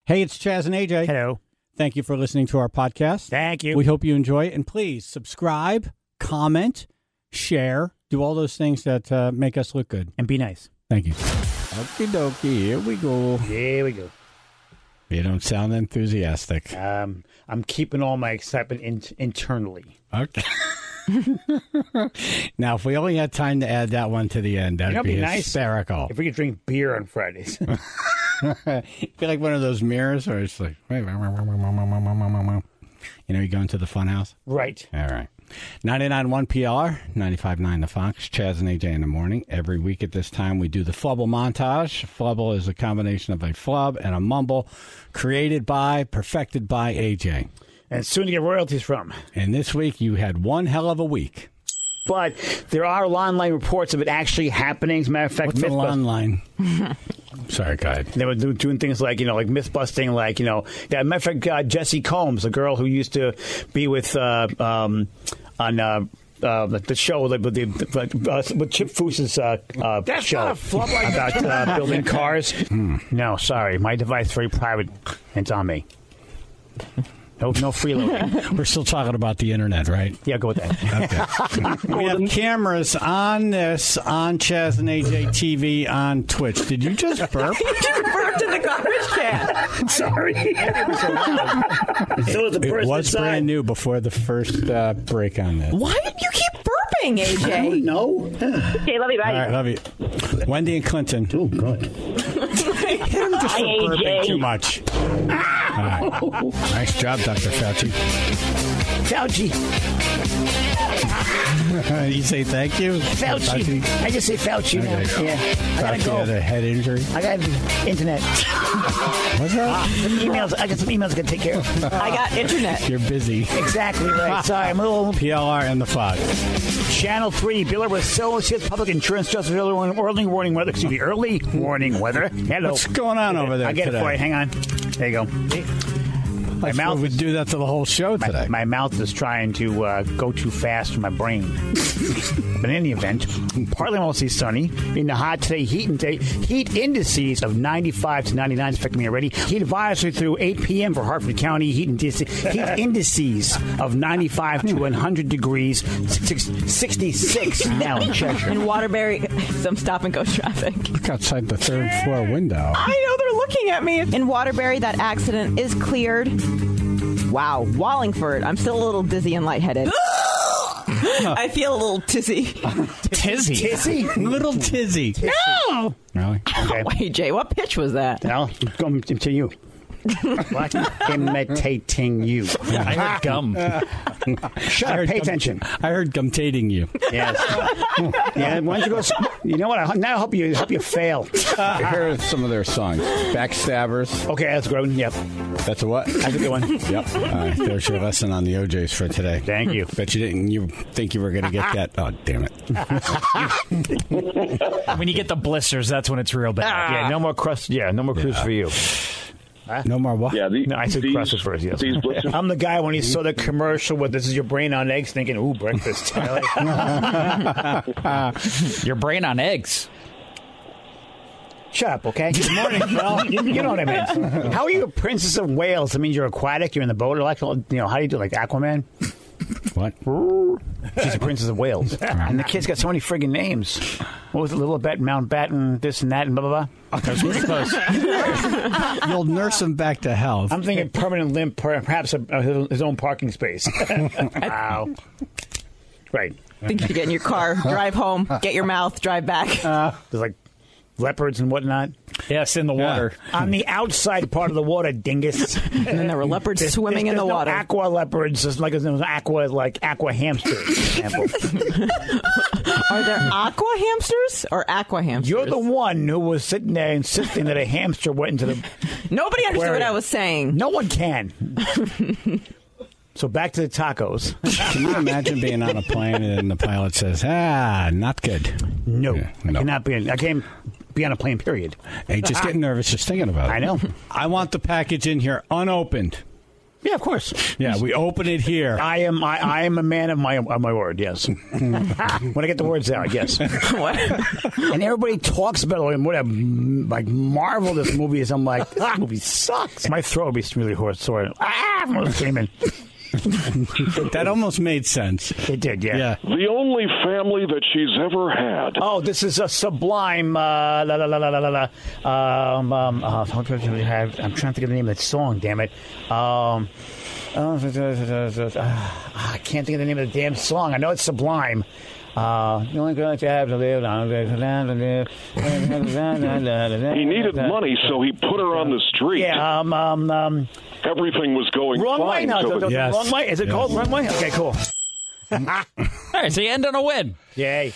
Hey, it's Chaz and AJ. Hello. Thank you for listening to our podcast. Thank you. We hope you enjoy it. And please subscribe, comment, share, do all those things that make us look good. And be nice. Thank you. Okie dokie. Here we go. Here we go. You don't sound enthusiastic. I'm keeping all my excitement internally. Okay. Now, if we only had time to add that one to the end, that'd be hysterical. Nice if we could drink beer on Fridays. Feel like one of those mirrors where it's like, you know, you go into the fun house? Right. All right. 99.1 PLR, 95.9 The Fox, Chaz and AJ in the morning. Every week at this time, we do the Flubble montage. Flubble is a combination of a flub and a mumble created by, perfected by AJ. And soon to get royalties from. And this week, you had one hell of a week. But there are online reports of it actually happening. As a matter of fact, what's a online? Sorry, go ahead. They were doing things like, like myth busting, like, matter of fact, Jessie Combs, a girl who used to be with on the show with Chip Foose's That's show not a flub like about building cars. No, sorry, my device is very private. It's on me. No freeloading. We're still talking about the internet, right? Yeah, go with that. Okay. We have cameras on Chaz and AJ TV on Twitch. Did you just burp? You just burped in the garbage can. Sorry. So the it was brand new before the first break on this. Why did you keep burping, AJ? I don't know. Okay, love you, bye. All right, love you. Wendy and Clinton. Oh, good. Hit him just for burping too much. All right. Nice job, Dr. Fauci. You say thank you? Fauci. I just say Fauci now. Okay. Yeah. I gotta Fauci go. had a head injury. I got internet. What's that? I got some emails I got to take care of. I got internet. You're busy. Exactly right. Sorry, I'm a little... PLR and the Fox. Channel 3, Biller with Associates Public Insurance Justice early warning weather. Excuse me, early warning weather. Hello. What's going on over there I get today? it for you. Hang on. There you go. My mouth would do that to the whole show today. My mouth is trying to go too fast for my brain. But in any event, partly mostly sunny. In the hot today, heat indices of 95 to 99 is affecting me already. Heat advisory through 8 p.m. for Hartford County. Heat indices of 95 to 100 degrees. 66 now in Cheshire. In Waterbury, some stop-and-go traffic. Look outside the third floor window. I know, they're looking at me. In Waterbury, that accident is cleared. Wow. Wallingford, I'm still a little dizzy and lightheaded. I feel a little tizzy. Tizzy? Little tizzy. No! Really? Okay. Wait, Jay, what pitch was that? Now, come to you. What? Imitating you. I heard gum. Shut up. Pay attention. I heard gumtating you. Yes. Yeah. Why don't you go? You know what? Now I hope you fail. Here are some of their songs. Backstabbers. Okay, that's a good one. Yep. That's a what? That's a good one. Yep. There's your lesson on the OJs for today. Thank you. Bet you didn't. You think you were going to get that? Oh, damn it! When you get the blisters, that's when it's real bad. Yeah. No more crust. Yeah. No more cruise for you. No more what? Yeah, No, I said crust first. Yes. These blisters. I'm the guy when he saw the commercial with "This is your brain on eggs," thinking, "Ooh, breakfast." Your brain on eggs. Shut up, okay? Good morning, Phil. You know what I meant. How are you a princess of Wales? That means you're aquatic. You're in the boat. Or like, how do you do, like Aquaman? What? She's a princess of Wales. And the kid's got so many friggin' names. What was it? Lilibet, Mountbatten, this and that, and blah, blah, blah. That's really close. You'll nurse him back to health. I'm thinking permanent limp, perhaps his own parking space. Wow. Right. I think you should get in your car, drive home, get your mouth, drive back. There's like leopards and whatnot. Yes, in the water. On the outside part of the water, dingus. And then there were leopards swimming in the water. No aqua leopards, just like there's aqua hamsters, for example. Are there aqua hamsters or aqua hamsters? You're the one who was sitting there insisting that a hamster went into the... Nobody understood what I was saying. No one can. So back to the tacos. Can you imagine being on a plane and the pilot says, not good? No. Yeah, I no. cannot be. I can't be on a plane, period. Hey, just getting nervous just thinking about it. I know. I want the package in here unopened. Yeah, of course. Yeah, we open it here. I am a man of my word. Yes. When I get the words out, yes. What? And everybody talks about it, and what a marvel this movie is. I'm like, this movie sucks. My throat would be really hoarse, sore. I'm screaming. That almost made sense. It did, yeah. Yeah. The only family that she's ever had. Oh, this is a sublime. I'm trying to think of the name of that song. Damn it. I can't think of the name of the damn song. I know it's sublime. The only girl that you have to live. He needed money, so he put her on the street. Yeah. Everything was going Wrong fine. way. No, so the Yes. wrong way. Is it called Wrong Way? Okay, cool. All right, so you end on a win. Yay.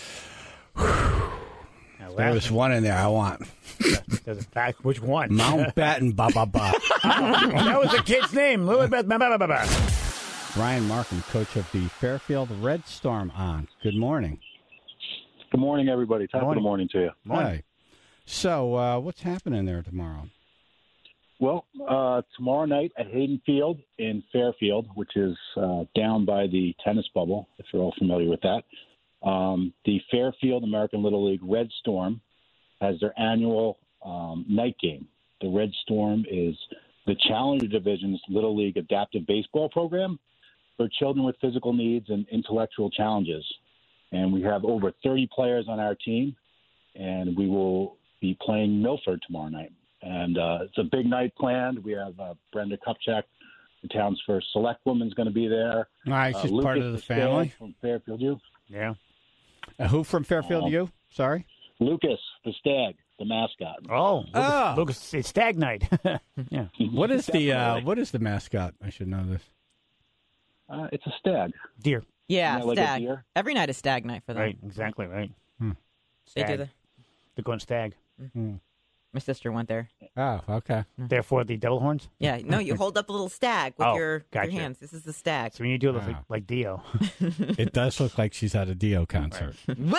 There was one in there I want. Which one? Mountbatten Ba. That was the kid's name. Brian Markham, coach of the Fairfield Red Storm on. Good morning. Good morning, everybody. Top of the morning to you. Hi. So, what's happening there tomorrow? Well, tomorrow night at Hayden Field in Fairfield, which is down by the tennis bubble, if you're all familiar with that, the Fairfield American Little League Red Storm has their annual night game. The Red Storm is the Challenger Division's Little League adaptive baseball program for children with physical needs and intellectual challenges. And we have over 30 players on our team, and we will be playing Milford tomorrow night. And it's a big night planned. We have Brenda Kupchak, the town's first select woman, is going to be there. All right, she's Lucas part of the Stag family. from Fairfield U. Yeah. Who from Fairfield U? Sorry? Lucas, the stag, the mascot. Oh. Oh. Lucas, it's Stag Night. Yeah. What is the mascot? I should know this. It's a stag. Deer. Yeah, Isn't that like a stag. deer? Every night is stag night for them. Right. Exactly right. They Stag. do the. They're going stag. My sister went there. Oh, okay. Therefore, the devil horns. Yeah, no, you hold up a little stag with Oh, your gotcha. hands. This is the stag. So when you do it Wow. like Dio. It does look like she's at a Dio concert.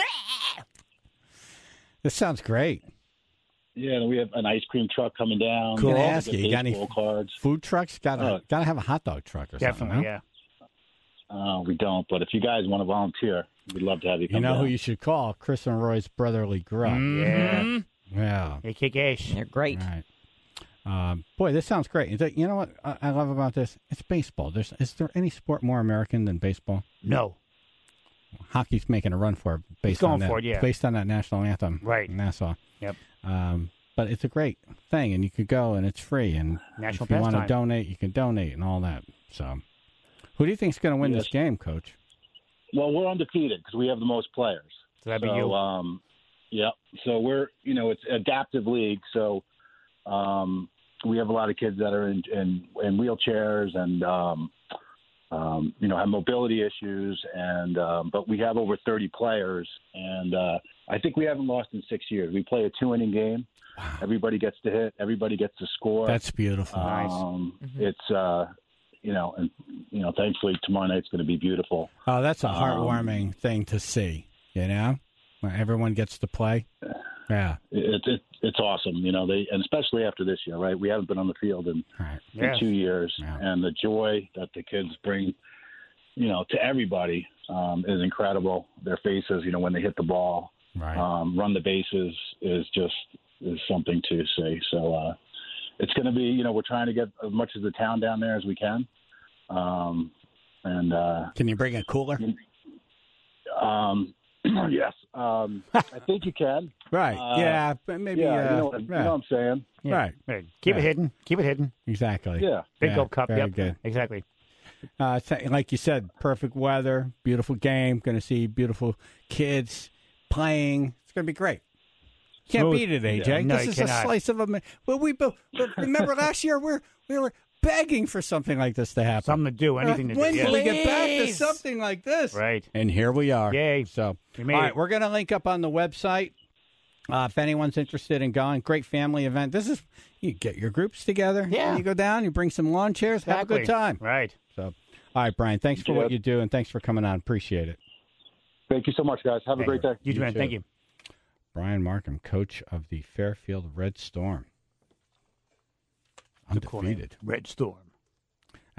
This sounds great. Yeah, and we have an ice cream truck coming down. Cool. We Can I have ask you, you got any baseball cards? food trucks? Gotta have a hot dog truck or Definitely, something. No? yeah. We don't, but if you guys want to volunteer, we'd love to have you come You know down. who you should call? Chris and Roy's Brotherly Grub. Yeah. Yeah. They kick ass. They're great. All right. Boy, this sounds great. You know what I love about this? It's baseball. Is there any sport more American than baseball? No. Hockey's making a run for it based going on that. for it, yeah. Based on that national anthem, Right. in Nassau. Yep. But it's a great thing, and you could go, and it's free. And National if you want to pastime. donate, you can donate, and all that. So, who do you think's going to win Yes. this game, Coach? Well, we're undefeated because we have the most players. So that'd be you. Yeah. So we're, it's adaptive league. So we have a lot of kids that are in wheelchairs and, have mobility issues. And but we have over 30 players. And I think we haven't lost in 6 years. We play a 2-inning game. Wow. Everybody gets to hit. Everybody gets to score. That's beautiful. It's, thankfully tomorrow night's going to be beautiful. Oh, that's a heartwarming thing to see, when everyone gets to play. Yeah. It's awesome, and especially after this year, right? We haven't been on the field in Right. Yes. 2 years, Yeah. and the joy that the kids bring, to everybody is incredible. Their faces, when they hit the ball, Right. run the bases is something to see. So it's going to be, we're trying to get as much of the town down there as we can. Can you bring a cooler? Yes, I think you can. Right. Yeah. But maybe. Yeah, you know what I'm saying. Yeah. Right. Right. Keep it hidden. Keep it hidden. Exactly. Yeah. Big Yeah, gold cup. very Yep. good. Exactly. Like you said, perfect weather, beautiful game. Going to see beautiful kids playing. It's going to be great. Can't Smooth. beat it, AJ. Yeah. No, this you is cannot. a slice of a. Well, remember last year we were begging for something like this to happen. Something to do. Anything to do. When Yeah. can we get back to Please. something like this? Right. And here we are. Yay. So, We all made right, it. we're going to link up on the website. If anyone's interested in going, great family event. This is, you get your groups together. Yeah. You go down, you bring some lawn chairs, have a good time. Right. So, all right, Brian, thanks for what you do, and thanks for coming on. Appreciate it. Thank you so much, guys. Have a great day. You too, man. too. Thank you. Brian Markham, coach of the Fairfield Red Storm. Cool name. Undefeated. Red Storm.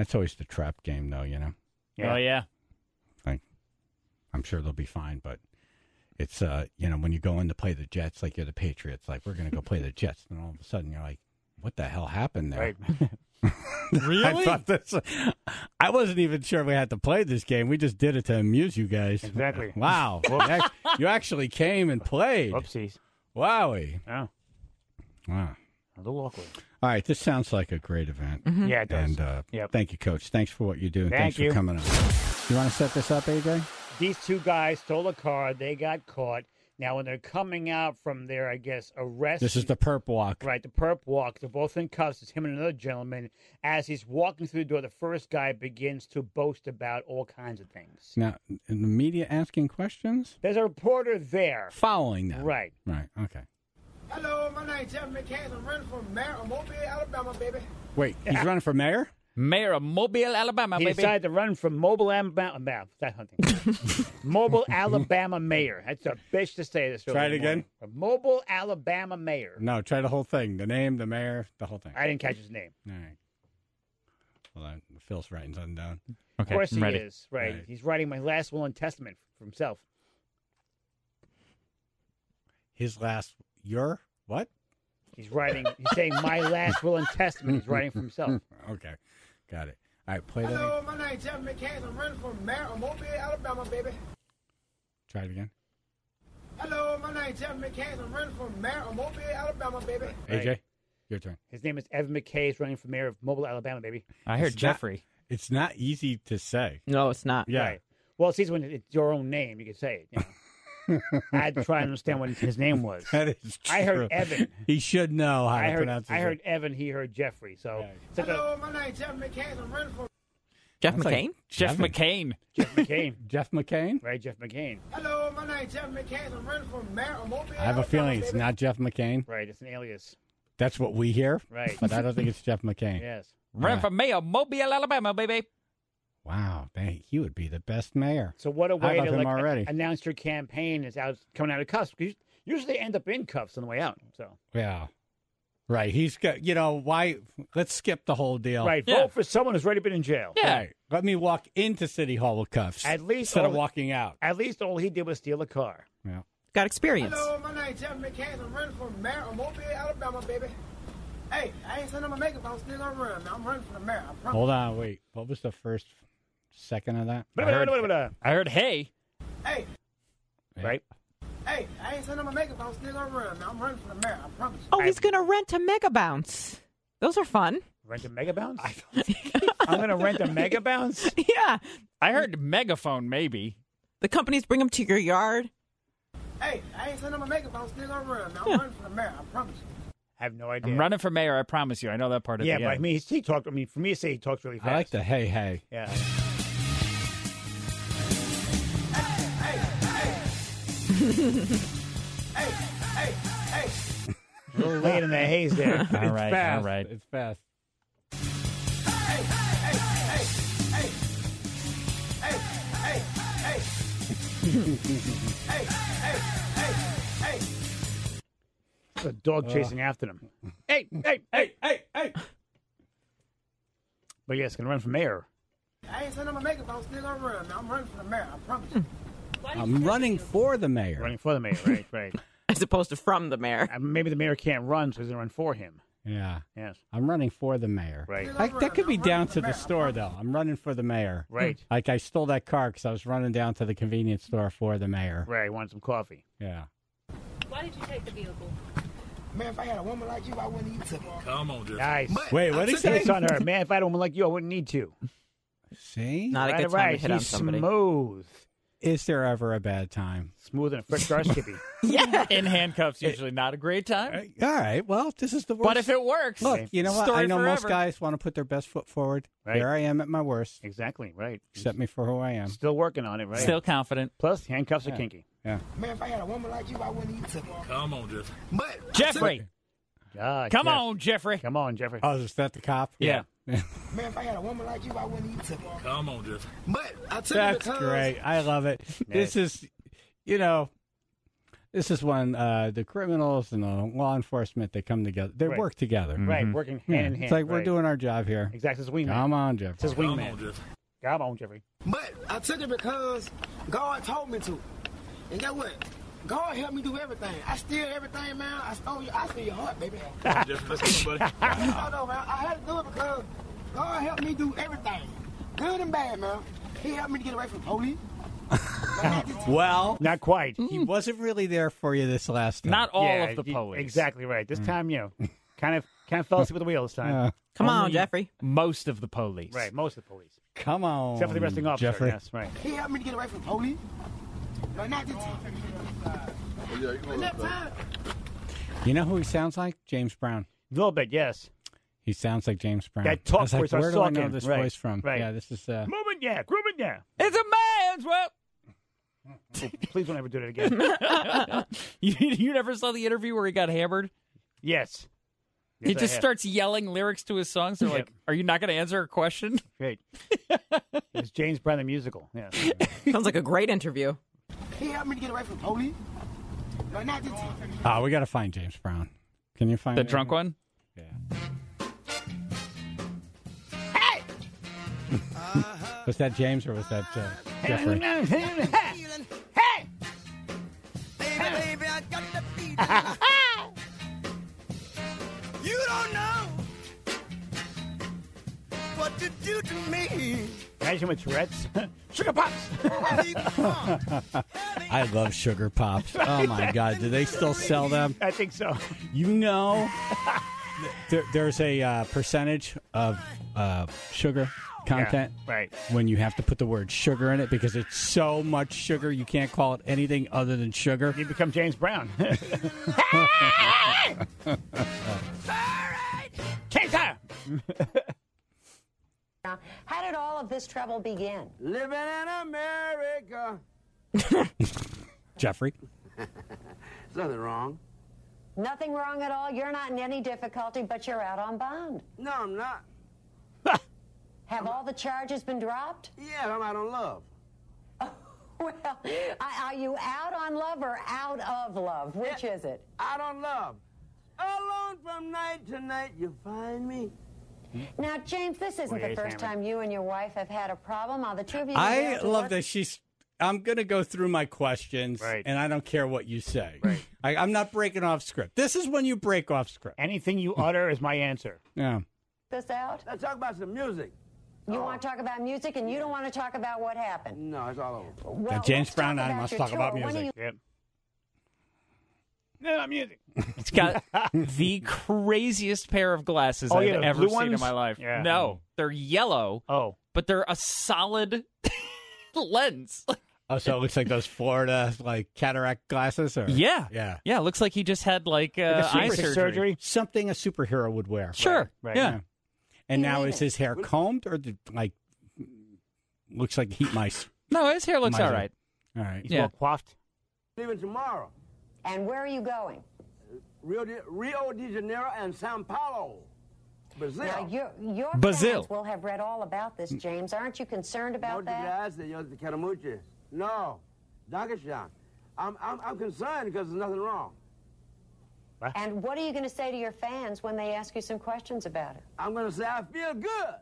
That's always the trap game, though, you know. Yeah. Oh, yeah. I'm sure they'll be fine, but it's, when you go in to play the Jets, like you're the Patriots, like, we're going to go play the Jets. And all of a sudden, you're like, what the hell happened there? Right. Really? I wasn't even sure we had to play this game. We just did it to amuse you guys. Exactly. Wow. You actually came and played. Whoopsies. Wowie. Oh, Wow. a little awkward. All right, this sounds like a great event. Yeah, it does. And Yep. thank you, Coach. Thanks for what you do. And Thank thanks you. for coming on. You want to set this up, AJ? These two guys stole a car. They got caught. Now, when they're coming out from their, I guess, arrest. This is the perp walk. Right, the perp walk. They're both in cuffs. It's him and another gentleman. As he's walking through the door, the first guy begins to boast about all kinds of things. Now, in the media asking questions? There's a reporter there. Following them. Right. Right, okay. Hello, my name's Jeff McCann. I'm running for mayor of Mobile, Alabama, baby. Wait, he's running for mayor? Mayor of Mobile, Alabama, He baby. decided to run from Mobile, Alabama. That hunting. Mobile, Alabama mayor. That's a bitch to say this. Try it again. Mobile, Alabama mayor. No, try the whole thing. The name, the mayor, the whole thing. I didn't catch his name. All right. Hold on. Phil's writing something down. Of course he I'm ready. is. Right. Right. He's writing my last will and testament for himself. His last, what? He's saying my last will and testament. He's writing for himself. Okay. Got it. All right, play that Hello, again. my name's Jeff McCann. I'm running for mayor of Mobile, Alabama, baby. Try it again. Hello, my name's Jeff McCann. I'm running for mayor of Mobile, Alabama, baby. AJ, Right. your turn. His name is Evan McKay. He's running for mayor of Mobile, Alabama, baby. I heard It's not- Jeffrey. It's not easy to say. No, it's not. Yeah. Right. Well, it's easy when it's your own name. You can say it. You know? I had to try and understand what his name was. That is true. I heard Evan. He should know how to pronounce his I name. heard Evan. He heard Jeffrey. So Right. it's like Hello, my name's Jeff McCann. I'm running for. Jeff That's like- McCain? Jeff Jeffin. McCain. Jeff McCain. Jeff McCain? Right, Jeff McCain. Hello, my name's Jeff McCann. I'm running for mayor of Mobile, I have a feeling it's baby. not Jeff McCain. Right, it's an alias. That's what we hear. Right. But I don't think it's Jeff McCain. Yes. Running Yeah. for Mayor of Mobile, Alabama, baby. Wow. He would be the best mayor. So what a How way about to him already? announce your campaign is out coming out of cuffs. Because usually they end up in cuffs on the way out. So Yeah. Right. He's got, why? Let's skip the whole deal. right, Yeah. vote for someone who's already been in jail. Yeah. Right. Let me walk into City Hall with cuffs. At least instead of all- walking out. At least all he did was steal a car. Yeah. Got experience. Hello, my name's Jeff McCann. I'm running for mayor of Mobile, Alabama, baby. Hey, I ain't sending my makeup. I'm still gonna run. I'm running for the mayor. I promise. Hold on. Wait. What was the first second of that? But I heard hey. Hey, right. hey, I ain't sending my makeup. I'm still gonna run. I'm running for the mayor. I promise. Oh, he's going to rent a Mega Bounce. Those are fun. Rent a mega bounce? I'm going to rent a mega bounce? Yeah. I heard megaphone, maybe. The companies bring them to your yard. Hey, I ain't sending my makeup. I'm still gonna run. I'm running for the mayor. I promise. I have no idea. I'm running for mayor, I promise you. I know that part of Yeah, the but I end. mean, he talked. I mean, for me to say he talks really fast. I like the hey. Yeah. A little late in the haze there. All It's right, fast. all right. It's fast. The dog chasing after them. Hey. But yes, going to run for mayor. I ain't sending my makeup. I'm still gonna run. I'm running for the mayor. I promise. I'm running for the mayor. Running for the mayor, right. As opposed to from the mayor. Maybe the mayor can't run, so he's going to run for him. Yeah. Yes, I'm running for the mayor. right. That could be down to the store, though. I'm running for the mayor. Right. Like I stole that car because I was running down to the convenience store for the mayor. Right, want some coffee. Yeah. Why did you take the vehicle? Man, if I had a woman like you, I wouldn't even took her. Come on, Jeff. Nice. Wait, what did he say? It's on her. Man, if I had a woman like you, I wouldn't need to. See? Not a Right, good time right. to hit on He's somebody. smooth. Is there ever a bad time? Smooth and a Fred Garskippy. Yeah. In handcuffs, usually not a great time. All right. Well, this is the worst. But if it works, Look, you know what? story I know most forever. guys want to put their best foot forward. Right. Here I am at my worst. Exactly, right. Accept me for who I am. Still working on it, right? Still confident. Plus, handcuffs are kinky. Man, if I had a woman like you, I wouldn't even took her. Come on, Jeff. But Jeffrey, Ah, come Jeff. on, Jeffrey. Come on, Jeffrey. Oh, is that the cop? Yeah. man, if I had a woman like you, I wouldn't even took her. Come on, Jeff. But I took her That's because great. I love it. This is, This is when the criminals and the law enforcement, they come together. They work together. Right, working hand in hand. It's like we're right. doing our job here. Exactly. It's wingman. Come on, Jeff. It's his wingman. Come on, Jeffrey. But I took it because God told me to. And guess what? God helped me do everything. I steal everything, man. I steal your heart, baby. Just let's go, buddy. No, man. I had to do it because God helped me do everything. Good and bad, man. He helped me to get away from police. Well, not quite. He wasn't really there for you this last time. Not all of the police. Exactly right. This time, kind of fell asleep at the wheel this time. Come on, Jeffrey. Most of the police. Right, most of the police. Come on, except for the arresting officer. Jeffrey. Yes, right. He helped me to get away from police. But not this time. That time. You know who he sounds like? James Brown. A little bit, yes. He sounds like James Brown. That talk I was like, voice, I where do saw I know him. this Right, voice from? right. Yeah, this is. Grooving, yeah. It's a man's world. Please don't ever do that again. You never saw the interview where he got hammered? Yes. He just starts yelling lyrics to his songs. They're like, are you not going to answer a question? Great. It's James Brown the musical. Yeah. Sounds like a great interview. He helped me to get away from police. But not this time. Oh, we got to find James Brown. Can you find The it? drunk one? Yeah. Hey! Was that James or was that Jeffrey? Hey! Baby, I got the feeling. You don't know what to do to me. Imagine with Tourette's. Sugar Pops! I love Sugar Pops. Oh, my God. Do they still sell them? I think so. You know, there's a percentage of sugar content right. when you have to put the word sugar in it because it's so much sugar you can't call it anything other than sugar. You become James Brown. K-Time! How did all of this trouble begin? Living in America. Jeffrey? There's nothing wrong. Nothing wrong at all. You're not in any difficulty, but you're out on bond. No, I'm not. Have all the charges been dropped? Yeah, I'm out on love. Well, are you out on love or out of love? Which is it? Out on love. Alone from night to night, you find me. Now, James, this isn't the first time you and your wife have had a problem. Are the two of you? I love that she's. I'm going to go through my questions, and I don't care what you say. Right. I'm not breaking off script. This is when you break off script. Anything you utter is my answer. Yeah. This out? Let's talk about some music. You want to talk about music, and you don't want to talk about what happened. No, it's all over. Well, James let's Brown talk and I about must your talk tour. about When music. are you- Yep. No, not music. It's got the craziest pair of glasses Oh, I've yeah, the ever blue seen in ones? my life. Yeah. No, they're yellow. Oh. But they're a solid lens. Oh, so it looks like those Florida cataract glasses, or Yeah. yeah. Yeah, it looks like he just had eye surgery. Something a superhero would wear. Sure. Right. Yeah. And now is his hair combed or looks like heat mice? No, his hair looks Miser. all right. All right. He's well coiffed. Leaving tomorrow. And where are you going? Rio de Janeiro and Sao Paulo. Brazil. Now, your Brazil. fans will have read all about this, James. Aren't you concerned about Muchas that? gracias, yo te quiero mucho. No, Dankeschön. I'm concerned because there's nothing wrong. And what are you going to say to your fans when they ask you some questions about it? I'm going to say I feel good.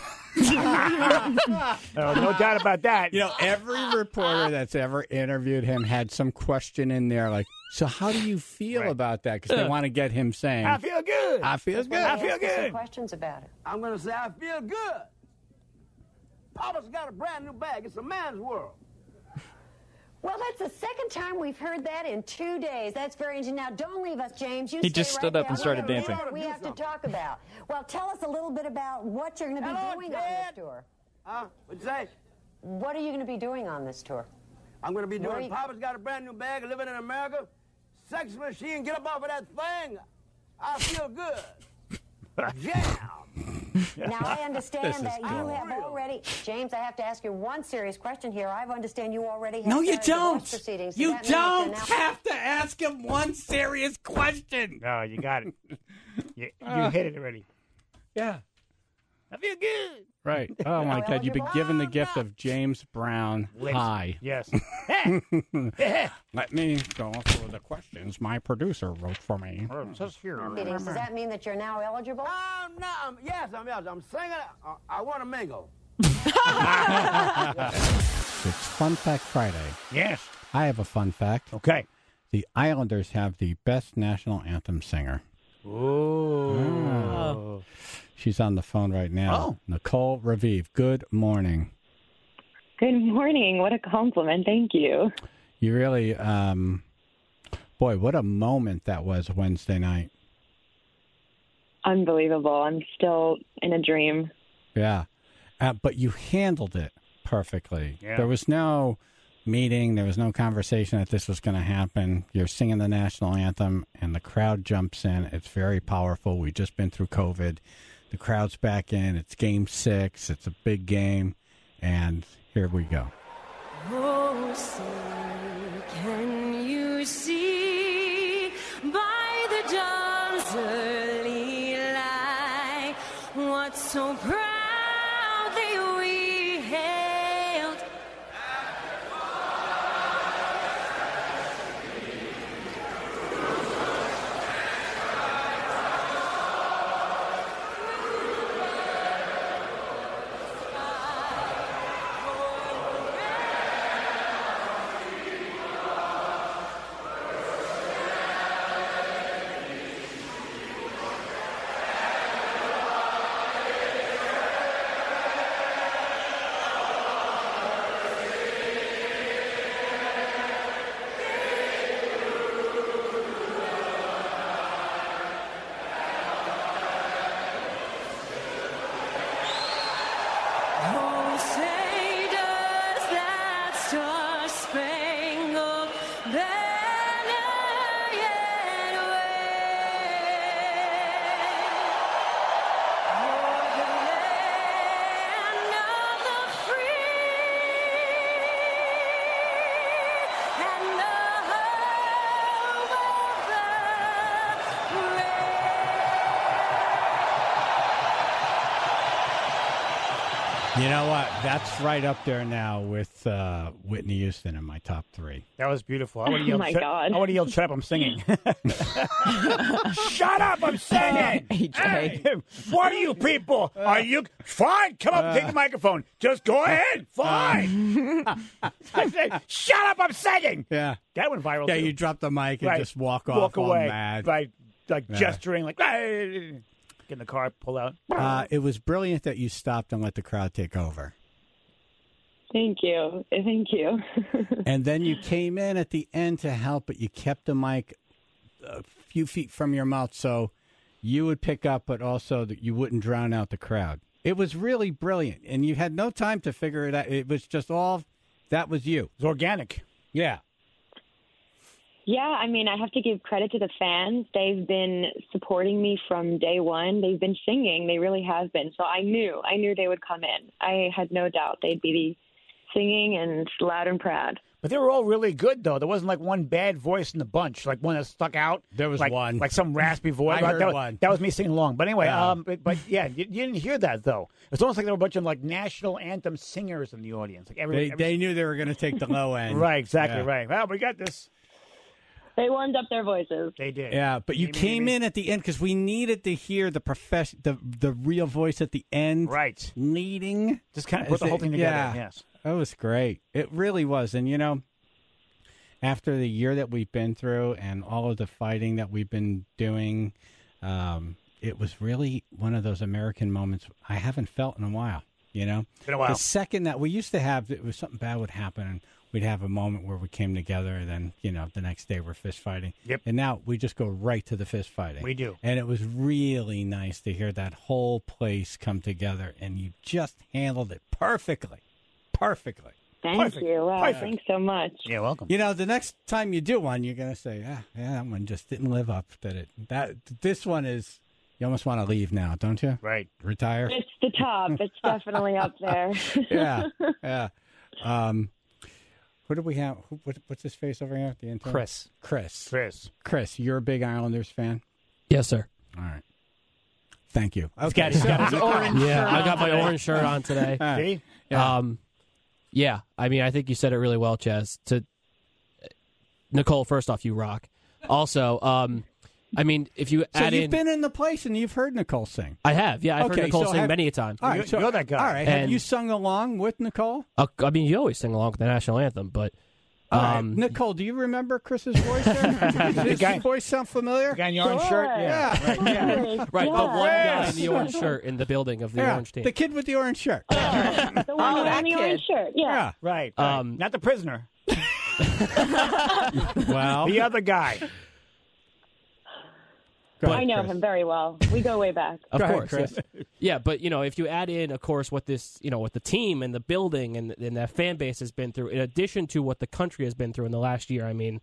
No doubt about that. You know, every reporter that's ever interviewed him had some question in there like, so how do you feel about that? Because they want to get him saying, I feel good. I feel good. I feel Ask you some good. questions about it. I'm going to say I feel good. Papa's got a brand new bag. It's a man's world. Well, that's the second time we've heard that in 2 days. That's very interesting. Now, don't leave us, James. You He stay just right stood up there. and started We have- dancing. We have to talk about. Well, tell us a little bit about what you're going to be Hello, doing on Ted. this tour. What'd you say? What are you going to be doing on this tour? I'm going to be Where doing you- Papa's got a brand new bag, living in America. Sex machine, get up off of that thing. I feel good. Jam. Now, I understand is that you cool. have already... James, I have to ask you one serious question here. I understand you already have... No, you started divorce don't. proceedings. Does You that mean that don't you're now- have to ask him one serious question. No, you got it. You hit it already. Yeah. I feel good. Right. Oh, my God. You've been given the gift of James Brown High. Yes. Let me go through the questions my producer wrote for me. Just here. Does that mean that you're now eligible? No, yes, I'm singing. I want to mingle. It's Fun Fact Friday. Yes. I have a fun fact. Okay. The Islanders have the best national anthem singer. Ooh. She's on the phone right now. Oh. Nicole Raviv. Good morning. Good morning. What a compliment. Thank you. You really, boy, what a moment that was Wednesday night. Unbelievable. I'm still in a dream. Yeah. But you handled it perfectly. Yeah. There was no meeting. There was no conversation that this was going to happen. You're singing the national anthem, and the crowd jumps in. It's very powerful. We've just been through COVID. The crowd's back in. It's Game 6. It's a big game. And here we go. Oh, say, can you see by the dawn's early light what so proudly we hailed? Oh, say does that star-spangled banner yet wave o'er the land of the free and the home of the brave? You know what? That's right up there now with Whitney Houston in my top 3. That was beautiful. I would have yelled, my God. I would have yelled, shut up, I'm singing. Shut up, I'm singing. AJ. Hey, what are you people? Are you fine? Come up and take the microphone. Just go ahead. Fine. I said, shut up, I'm singing. Yeah. That went viral. Yeah, too. you drop the mic and Right. just walk off Walk away. all mad. Right. Like Yeah. gesturing, like, "Hey." Get in the car, pull out. It was brilliant that you stopped and let the crowd take over. Thank you. Thank you. And then you came in at the end to help, but you kept the mic a few feet from your mouth so you would pick up, but also that you wouldn't drown out the crowd. It was really brilliant, and you had no time to figure it out. It was just all, that was you. It was organic. Yeah. Yeah, I mean, I have to give credit to the fans. They've been supporting me from day one. They've been singing. They really have been. So I knew they would come in. I had no doubt they'd be singing and loud and proud. But they were all really good, though. There wasn't like one bad voice in the bunch, like one that stuck out. There was like, one. like some raspy voice. I heard that, one. That was me singing along. But anyway, Yeah. but yeah, you didn't hear that though. It's almost like there were a bunch of like national anthem singers in the audience. Like They knew they were going to take the low end. Right, exactly, Yeah. right. Well, we got this. They warmed up their voices. They did. Yeah, but you came in at the end because we needed to hear the the real voice at the end. Right. Leading. Just kind of put the whole thing together. Yeah. Yes. That was great. It really was. And, you know, after the year that we've been through and all of the fighting that we've been doing, it was really one of those American moments I haven't felt in a while, you know? Been a while. The second that we used to have, it was something bad would happen, and we'd have a moment where we came together, and then, you know, the next day we're fist fighting. Yep. And now we just go right to the fist fighting. We do. And it was really nice to hear that whole place come together, and you just handled it perfectly. Perfectly. Thank you. Wow, Perfect. thanks so much. Yeah, welcome. You know, the next time you do one, you're going to say, yeah, that one just didn't live up. This one is, you almost want to leave now, don't you? Right. Retire? It's the top. It's definitely up there. Yeah. Who do we have? What's his face over here? The intern? Chris, you're a big Islanders fan? Yes, sir. All right. Thank you. He's got his orange shirt I got my orange shirt on today. See? Yeah. I mean, I think you said it really well, Chaz. To Nicole, first off, you rock. Also, I mean, if you So add you've in... been in the place and you've heard Nicole sing. I have, yeah. I've heard Nicole sing many a time. All right, so, You're that guy. All right, have And- you sung along with Nicole? I mean, you always sing along with the national anthem, but... All right. Nicole, do you remember Chris's voice there? Does his voice sound familiar? The guy in the orange shirt? Yeah. Yeah. Right, the one guy Yes. in the orange shirt in the building of the orange team. The kid with the orange shirt. The one with that the kid. orange shirt. Yeah. Right. Not the prisoner. Well, The other guy. I know him very well. We go way back. Of Go ahead, course, Chris. yes. Yeah, but if you add in, of course, what this, what the team and the building and that fan base has been through, in addition to what the country has been through in the last year, I mean,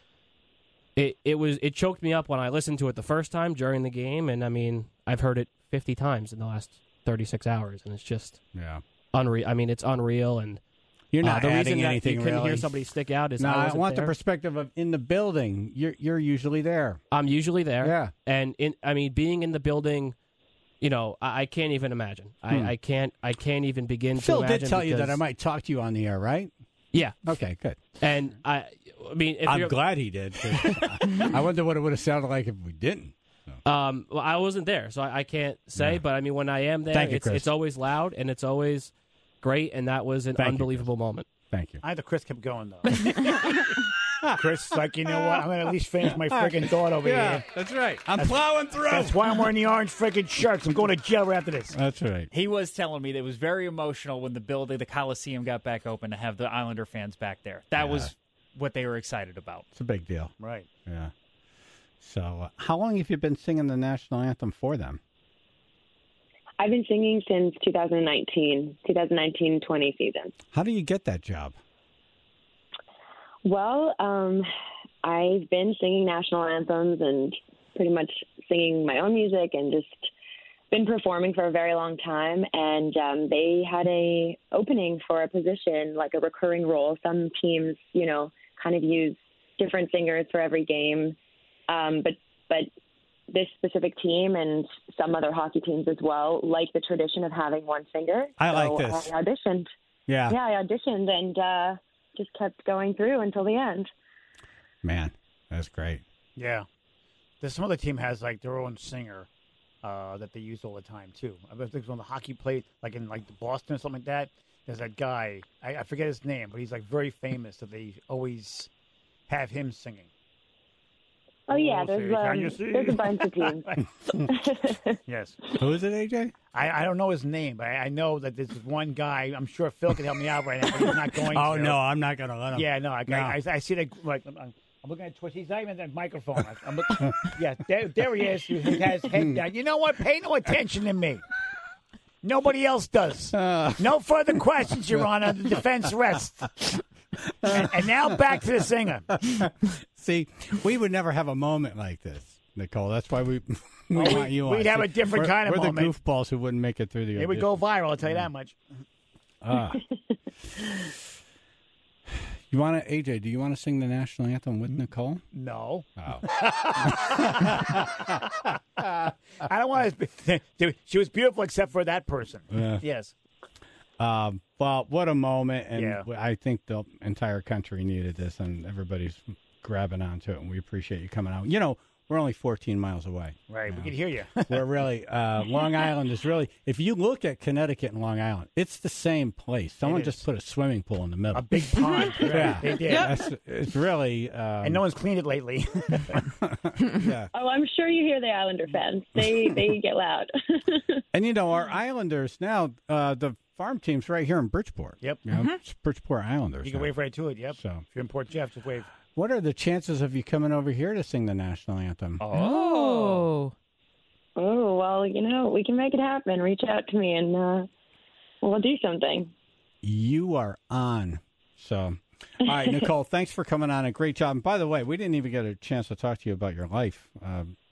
it choked me up when I listened to it the first time during the game, and I mean, I've heard it 50 times in the last 36 hours, and it's just unreal. I mean, it's unreal, and you're not the adding reason that anything you couldn't really. hear somebody stick out is No, I I wasn't want the there. perspective of in the building. You're usually there. I'm usually there. Yeah. And being in the building, I can't even imagine. I can't even begin Phil to imagine. did tell you that I because- might talk to you on the air, right? Yeah. Okay, good. And I mean, if I'm you're, glad he did. 'Cause I wonder what it would have sounded like if we didn't. well, I wasn't there, so I can't say. Yeah. But I mean, when I am there, Thank you, Chris. it's always loud and it's always great, and that was an Thank you, unbelievable moment. Thank you. I thought Chris kept going, though. Chris, like, you know what? I'm going to at least finish my freaking thought over here. That's right. I'm plowing through. That's why I'm wearing the orange freaking shirts. I'm going to jail right after this. That's right. He was telling me that it was very emotional when the Coliseum got back open to have the Islander fans back there. That was what they were excited about. It's a big deal. Right. Yeah. So, how long have you been singing the national anthem for them? I've been singing since 2019-20 season. How do you get that job? Well, I've been singing national anthems and pretty much singing my own music and just been performing for a very long time. And they had a opening for a position, like a recurring role. Some teams, kind of use different singers for every game. But this specific team and some other hockey teams as well like the tradition of having one singer. I So like this. I auditioned. Yeah. Yeah, I auditioned and just kept going through until the end. Man, that's great. Yeah. There's some other team has, like, their own singer that they use all the time, too. I think on the hockey plate, like in like Boston or something like that, there's that guy. I forget his name, but he's, like, very famous that they always have him singing. Oh, yeah, We'll see. Can you see? there's a bunch of teams. Yes. Who is it, AJ? I don't know his name, but I know that there's one guy. I'm sure Phil can help me out right now, but he's not going Oh, to. no, I'm not going to let him. Yeah, no, No. I see that. Like, I'm looking at Twitch. He's not even at that microphone. Yeah, there he is. He has his head down. You know what? Pay no attention to me. Nobody else does. No further questions, Your Honor. The defense rests. And now back to the singer. See, we would never have a moment like this, Nicole. That's why we want you on. we'd have a different We're- kind of we're moment. the goofballs who wouldn't make it through the It would go viral, I'll tell you that much. You want to, AJ, do you want to sing the national anthem with Nicole? No. Oh. I don't want to. She was beautiful except for that person. Yeah. Yes. Well, what a moment. And Yeah. I think the entire country needed this, and everybody's grabbing onto it, and we appreciate you coming out. We're only 14 miles away. Right. We can hear you. We're really, Long Island is really, if you look at Connecticut and Long Island, it's the same place. Someone just put a swimming pool in the middle. A big pond. Right. Yeah. They did. It's really. And no one's cleaned it lately. Yeah. Oh, I'm sure you hear the Islander fans. They get loud. And, our Islanders now, the farm team's right here in Bridgeport. Yep. It's Bridgeport Islanders. You can now. wave right to it. Yep. So. If you're in Port Jeff, just wave. What are the chances of you coming over here to sing the national anthem? Oh. Oh, well, we can make it happen. Reach out to me and we'll do something. You are on. So, all right, Nicole, thanks for coming on. A great job. And by the way, we didn't even get a chance to talk to you about your life.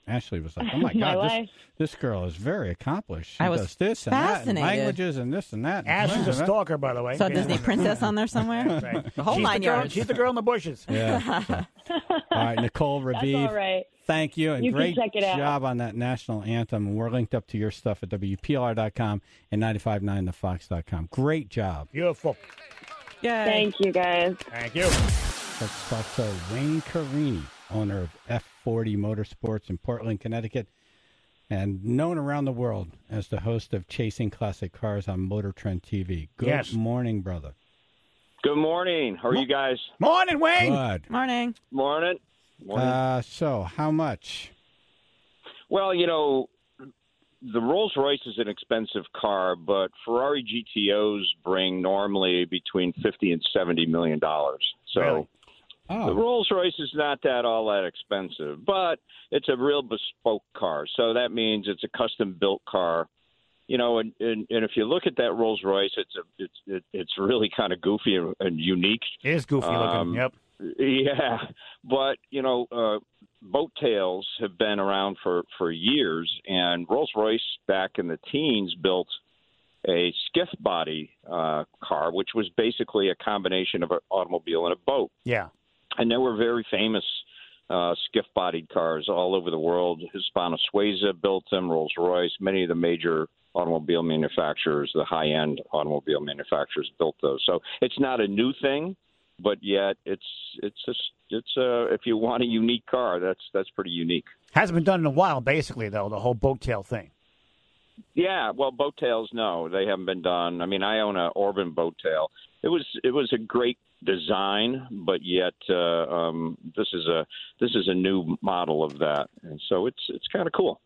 Ashley was like, "Oh my My God, life. this girl is very accomplished. She I was does this and that, and fascinated. languages and this and that." Ash is a stalker, by the way. Saw Disney Princess on there somewhere. Right. The whole She's 9 the girl- yards. She's the girl in the bushes. Yeah. So. All right, Nicole Raviv. all right. Thank you, and You can great check it out. job on that national anthem. We're linked up to your stuff at WPLR.com and 959thefox.com. Great job. Beautiful. Yay. Thank you, guys. Thank you. Let's talk to Wayne Carini, owner of F40 Motorsports in Portland, Connecticut, and known around the world as the host of Chasing Classic Cars on Motor Trend TV. Good morning, brother. Good morning. How are you guys? Morning, Wayne. Good. Morning. Morning. So, how much? Well, you know, the Rolls-Royce is an expensive car, but Ferrari GTOs bring normally between $50 and $70 million. So Really? Oh. the Rolls-Royce is not all that expensive, but it's a real bespoke car. So that means it's a custom-built car. You know, and if you look at that Rolls-Royce, it's really kind of goofy and unique. It is goofy looking. Yep. Yeah, but you know, boat tails have been around for years, and Rolls-Royce back in the teens built a skiff body car, which was basically a combination of an automobile and a boat. Yeah. And there were very famous skiff-bodied cars all over the world. Hispano Suiza built them, Rolls-Royce, many of the major automobile manufacturers, the high-end automobile manufacturers built those. So it's not a new thing, but yet it's if you want a unique car, that's pretty unique. Hasn't been done in a while, basically, though, the whole boat tail thing. Yeah, well, boat tails, no, they haven't been done. I mean, I own a Orban boat tail. It was a great design, but yet this is a new model of that, and so it's kind of cool.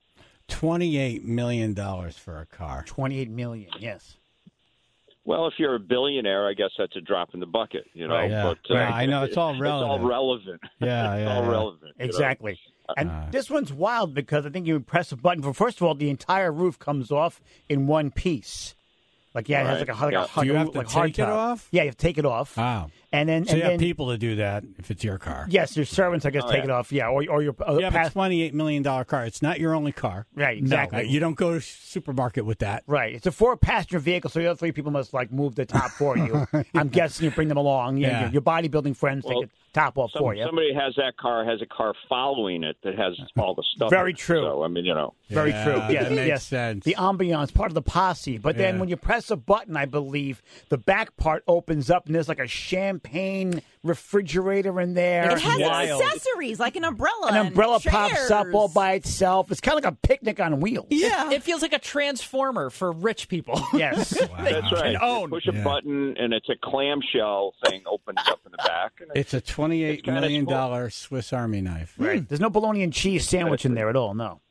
$28 million for a car. $28 million, yes. Well, if you're a billionaire, I guess that's a drop in the bucket, you know. Right, yeah. But Yeah, I know, it's all It's relevant. all relevant. Yeah, it's yeah, all yeah. relevant. you know. Exactly. And this one's wild because I think you press a button. For first of all, the entire roof comes off in one piece. Like, yeah, it has like a Do you have to like take it hardtop. off? Yeah, you have to take it off. Wow. And then, So you and have then people to do that if it's your car. yes, your servants, I guess, Oh, take yeah. it off. Yeah, or your You have a $28 million car. It's not your only car. Right, exactly. No, you don't go to supermarket with that. Right. It's a 4-passenger vehicle, so the other 3 people must like move the top for you. I'm guessing you bring them along. Yeah. Your bodybuilding friends take the top off for you. Somebody has that car, has a car following it that has all the stuff. Very in it. true. So, I mean, you know. Very true. Yes, that makes yes. sense. The ambiance, part of the posse. But then Yeah. when you press a button, I believe the back part opens up and there's like a champagne refrigerator in there. It has Wild. accessories like an umbrella. An and umbrella pops up chairs. all by itself. It's kind of like a picnic on wheels. Yeah. It feels like a transformer for rich people. Yes. That's right. And own. Push a button, and it's a clamshell thing opens up in the back. And It's a $28 kinda million small. Swiss Army knife. Right. There's no bologna and cheese sandwich in there at all, no.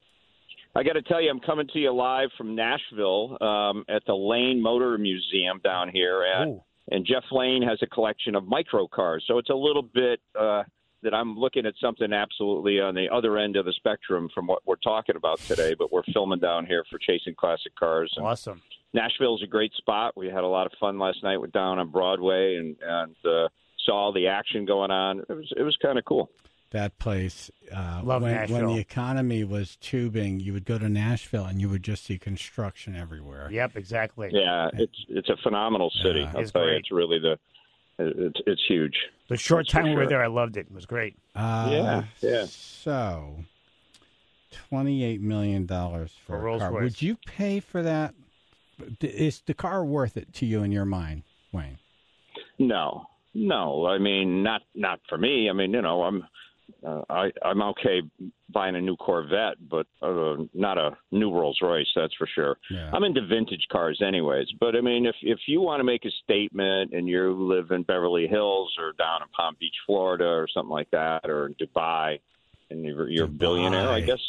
I got to tell you, I'm coming to you live from Nashville at the Lane Motor Museum down here. And Jeff Lane has a collection of micro cars. So it's a little bit that I'm looking at something absolutely on the other end of the spectrum from what we're talking about today. But we're filming down here for Chasing Classic Cars. And Awesome. Nashville's a great spot. We had a lot of fun last night. We're down on Broadway and saw all the action going on. It was kind of cool. That place, Love when Nashville. the economy was tubing, you would go to Nashville and you would just see construction everywhere. Yep, exactly. Yeah, it's a phenomenal city. I'll It's tell you, great. it's really it's huge. The short That's for time we were sure. there, I loved it. It was great. Yeah. So, $28 million for a car. Rolls-Royce. Would you pay for that? Is the car worth it to you in your mind, Wayne? No. I mean, not for me. I mean, you know, I'm okay buying a new Corvette, but not a new Rolls Royce. That's for sure. Yeah. I'm into vintage cars, anyways. But I mean, if you want to make a statement and you live in Beverly Hills or down in Palm Beach, Florida, or something like that, or in Dubai, and you're a billionaire, I guess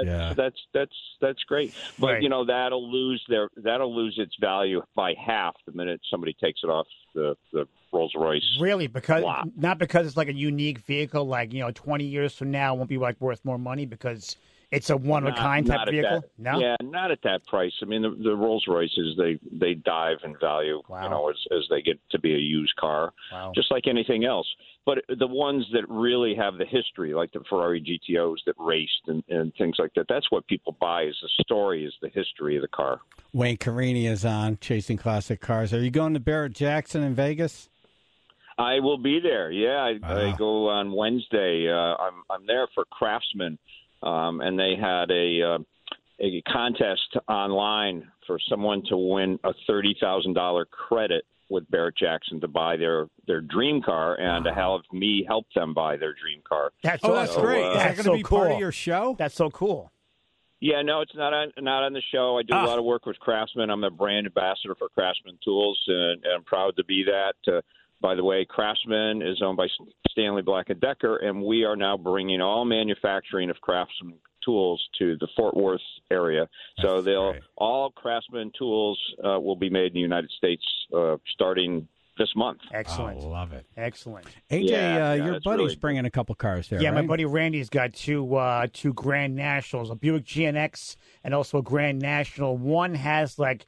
that's great. But Right. you know, that'll lose its value by half the minute somebody takes it off the Rolls Royce. Really? Not because it's like a unique vehicle, like, 20 years from now it won't be like worth more money because It's a one-of-a-kind type Not at vehicle? that- No? Yeah, not at that price. I mean, the Rolls Royces, they dive in value, as they get to be a used car, just like anything else. But the ones that really have the history, like the Ferrari GTOs that raced and things like that, that's what people buy is the story, is the history of the car. Wayne Carini is on Chasing Classic Cars. Are you going to Barrett-Jackson in Vegas? I will be there. Yeah, I go on Wednesday. I'm there for Craftsman, and they had a contest online for someone to win a $30,000 credit with Barrett-Jackson to buy their dream car and to have me help them buy their dream car. That's great. Is that going to be part of your show? That's so cool. Yeah, no, it's not on the show. I do a lot of work with Craftsman. I'm the brand ambassador for Craftsman Tools, and I'm proud to be that. By the way, Craftsman is owned by Stanley Black & Decker, and we are now bringing all manufacturing of Craftsman tools to the Fort Worth area. So all Craftsman tools will be made in the United States starting this month. Excellent. Oh, love it. Excellent. AJ, your it's buddy's really bringing a couple cars there, Yeah, right? my buddy Randy's got two Grand Nationals, a Buick GNX and also a Grand National. One has like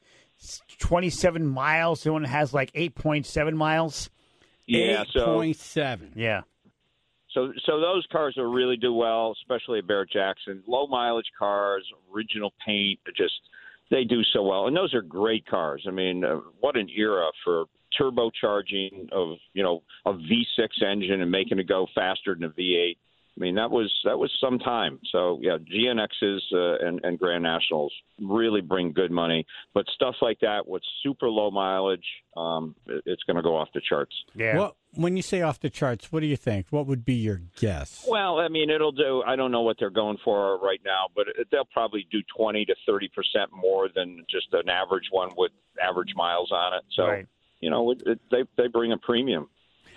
27 miles. The one has like 8.7 miles. Yeah, so 8.7. Yeah. So those cars will really do well, especially at Barrett-Jackson. Low mileage cars, original paint, they do so well. And those are great cars. I mean, what an era for turbocharging of, a V6 engine and making it go faster than a V8. I mean, that was some time. So, yeah, GNXs and Grand Nationals really bring good money. But stuff like that with super low mileage, it's going to go off the charts. Yeah. Well, when you say off the charts, what do you think? What would be your guess? Well, I mean, it'll do. I don't know what they're going for right now, but they'll probably do 20 to 30% more than just an average one with average miles on it. So, they bring a premium.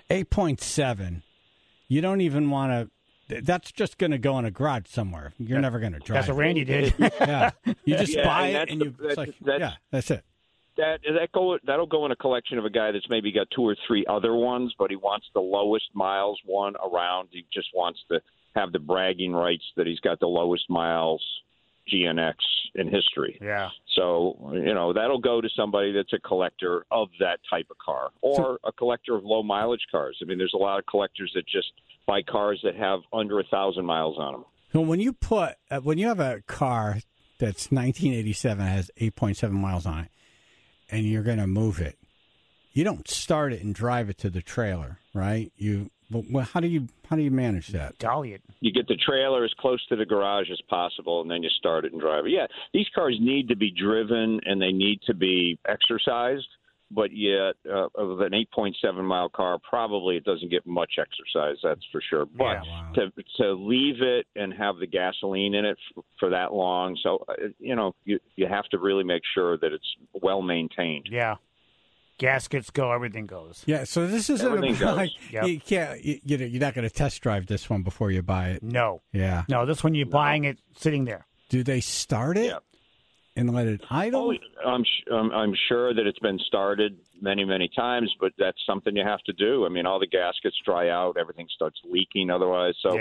8.7. You don't even want to. That's just going to go in a garage somewhere. You're never going to drive. That's what Randy did. Yeah, you just buy it and you. That's it. That'll go in a collection of a guy that's maybe got two or three other ones, but he wants the lowest miles one around. He just wants to have the bragging rights that he's got the lowest miles GNX in history. Yeah. So, that'll go to somebody that's a collector of that type of car or a collector of low mileage cars. I mean, there's a lot of collectors that just buy cars that have under 1,000 miles on them. So when you have a car that's 1987 has 8.7 miles on it, and you're going to move it, you don't start it and drive it to the trailer, right? How do you manage that? Dolly it. You get the trailer as close to the garage as possible, and then you start it and drive it. Yeah, these cars need to be driven and they need to be exercised. But yet, of an 8.7 mile car, probably it doesn't get much exercise. That's for sure. But to leave it and have the gasoline in it for that long, so you have to really make sure that it's well maintained. Yeah, gaskets go, everything goes. Yeah. So this isn't you can't. You're not going to test drive this one before you buy it. No. Yeah. No, this one you're buying it sitting there. Do they start it? Yeah. And let it idle? I'm sure that it's been started many, many times, but that's something you have to do. I mean, all the gaskets dry out, everything starts leaking otherwise. So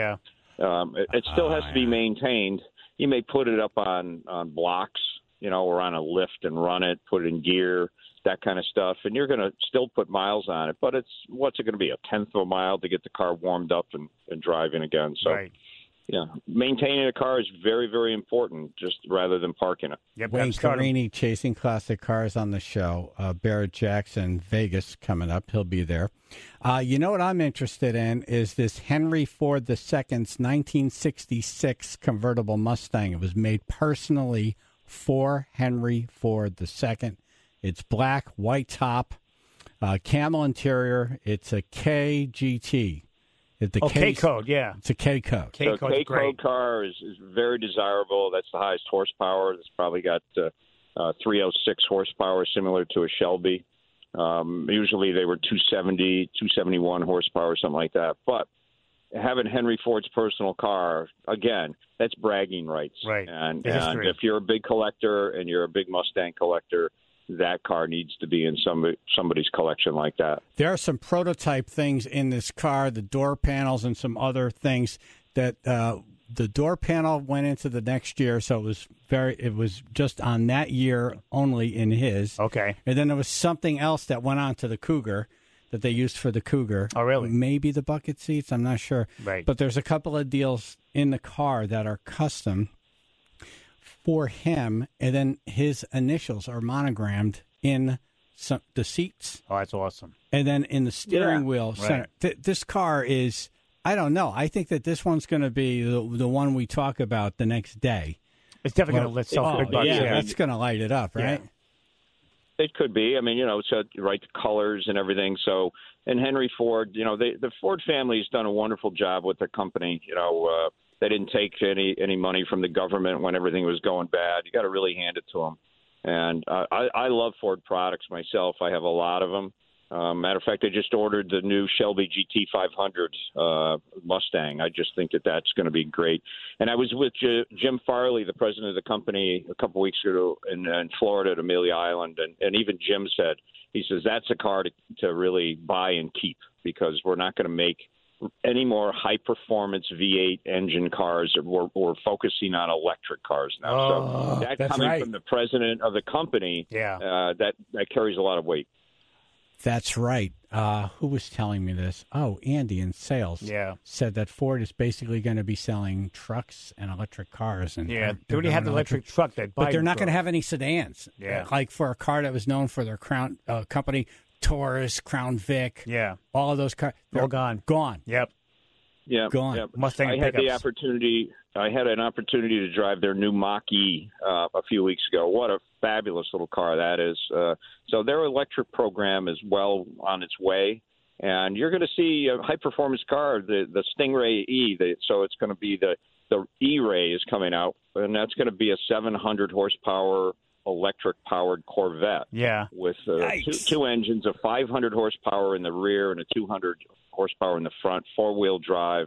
it still has to be maintained. You may put it up on blocks, or on a lift and run it, put it in gear, that kind of stuff. And you're going to still put miles on it, but what's it going to be, 1/10 of a mile to get the car warmed up and driving again. So. Right. Yeah, maintaining a car is very, very important, just rather than parking it. Yep, Wayne Carini, Chasing Classic Cars on the show. Barrett-Jackson, Vegas coming up. He'll be there. You know what I'm interested in is this Henry Ford II's 1966 convertible Mustang. It was made personally for Henry Ford II. It's black, white top, camel interior. It's a KGT. K code, yeah. It's a K code. K code car is very desirable. That's the highest horsepower. It's probably got 306 horsepower, similar to a Shelby. Usually they were 270, 271 horsepower, something like that. But having Henry Ford's personal car, again, that's bragging rights. Right. And if you're a big collector and you're a big Mustang collector, that car needs to be in somebody's collection like that. There are some prototype things in this car, the door panels and some other things that the door panel went into the next year, so it was just on that year only in his. Okay. And then there was something else that went on to the Cougar that they used for the Cougar. Oh, really? Maybe the bucket seats, I'm not sure. Right. But there's a couple of deals in the car that are custom for him, and then his initials are monogrammed in the seats. Oh, that's awesome. And then in the steering wheel center. This car is, I don't know. I think that this one's going to be the one we talk about the next day. It's definitely going to lit self big bucks. Yeah, that's going to light it up, right? Yeah. It could be. I mean, it's right, the colors and everything. So, and Henry Ford, the Ford family's done a wonderful job with their company. They didn't take any money from the government when everything was going bad. You got to really hand it to them. And I love Ford products myself. I have a lot of them. Matter of fact, I just ordered the new Shelby GT500 Mustang. I just think that that's going to be great. And I was with Jim Farley, the president of the company, a couple weeks ago in Florida at Amelia Island. And even Jim said, he says, that's a car to really buy and keep, because we're not going to make any more high-performance V8 engine cars. We're focusing on electric cars now. So that coming from the president of the company, that carries a lot of weight. That's right. Who was telling me this? Oh, Andy in sales. Yeah. Said that Ford is basically going to be selling trucks and electric cars. And they already have the electric truck that but they're not going to have any sedans. Yeah. Like for a car that was known for their Crown company, Taurus, Crown Vic. Yeah. All of those cars. All gone. Gone. Yep. Yeah. Gone. Yep. Mustang I had pickups. I had an opportunity to drive their new Mach-E a few weeks ago. What a fabulous little car that is. So their electric program is well on its way. And you're going to see a high-performance car, the Stingray E. So it's going to be the E-Ray is coming out, and that's going to be a 700-horsepower electric-powered Corvette. Yeah. With two engines, a 500 horsepower in the rear and a 200 horsepower in the front, four-wheel drive.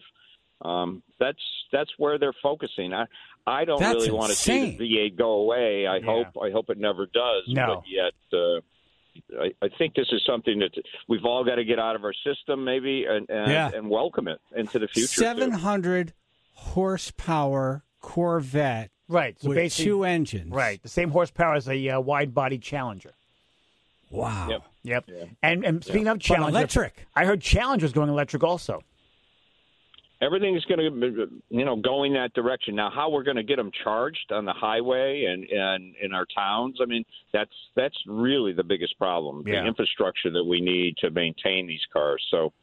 That's where they're focusing. I don't really want to see the V8 go away. I hope it never does. No. But yet, I think this is something that we've all got to get out of our system, maybe, and welcome it into the future. 700 horsepower Corvette, right? So with two engines, right? The same horsepower as a wide-body Challenger. Wow. Yep. Yeah. And speaking of Challenger, but electric. I heard Challenger's going electric also. Everything's going to be, going that direction. Now, how we're going to get them charged on the highway and in our towns, I mean, that's really the biggest problem, the infrastructure that we need to maintain these cars. So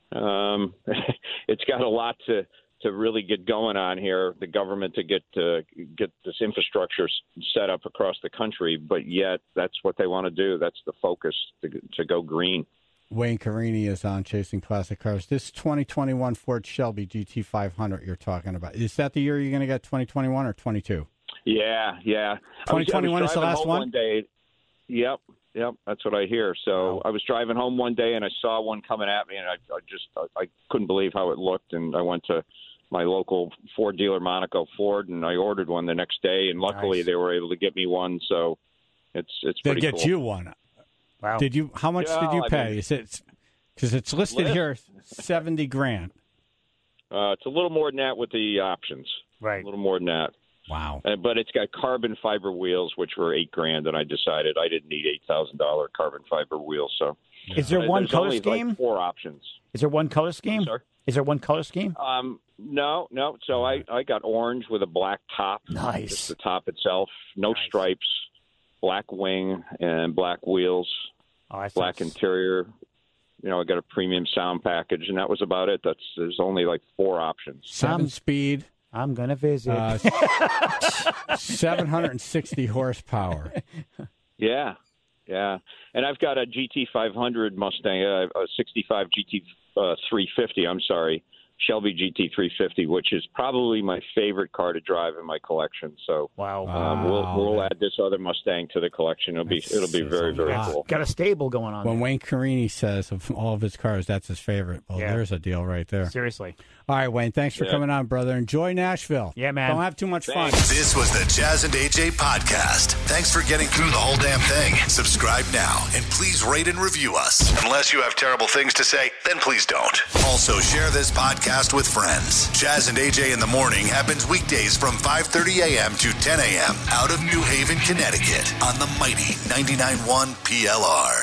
it's got a lot to really get going on here, the government to get this infrastructure set up across the country, but yet that's what they want to do. That's the focus, to go green. Wayne Carini is on Chasing Classic Cars. This 2021 Ford Shelby GT500 you're talking about, is that the year you're going to get, 2021 or 22? Yeah. 2021 is the last one? One day. Yep, that's what I hear. So I was driving home one day and I saw one coming at me, and I couldn't believe how it looked, and I went to my local Ford dealer, Monaco Ford, and I ordered one the next day, and luckily they were able to get me one. So it's pretty cool. They get you one. Wow. How much did you pay? Is it, because it's listed here $70,000? It's a little more than that with the options. Right. A little more than that. Wow. But it's got carbon fiber wheels, which were $8,000, and I decided I didn't need $8,000 carbon fiber wheels. So, is there one color only scheme? Like 4 options. Is there one color scheme? Sorry? Is there one color scheme? No. So I got orange with a black top. Nice. Just the top itself. No stripes. Black wing and black wheels. Black interior. I got a premium sound package, and that was about it. There's only like 4 options. 7-speed. I'm gonna visit. 760 horsepower. Yeah. And I've got a GT500 Mustang, a 65 GT350. I'm sorry, Shelby GT350, which is probably my favorite car to drive in my collection. So we'll add this other Mustang to the collection. It'll be very, very cool. Got a stable going on. When Wayne Carini says of all of his cars, that's his favorite. Well, there's a deal right there. Seriously. All right, Wayne, thanks for coming on, brother. Enjoy Nashville. Yeah, man. Don't have too much fun. This was the Jazz and AJ podcast. Thanks for getting through the whole damn thing. Subscribe now, and please rate and review us. Unless you have terrible things to say, then please don't. Also, share this podcast podcast with friends. Jazz and AJ in the Morning happens weekdays from 5:30 a.m. to 10 a.m. out of New Haven, Connecticut on the mighty 99.1 PLR.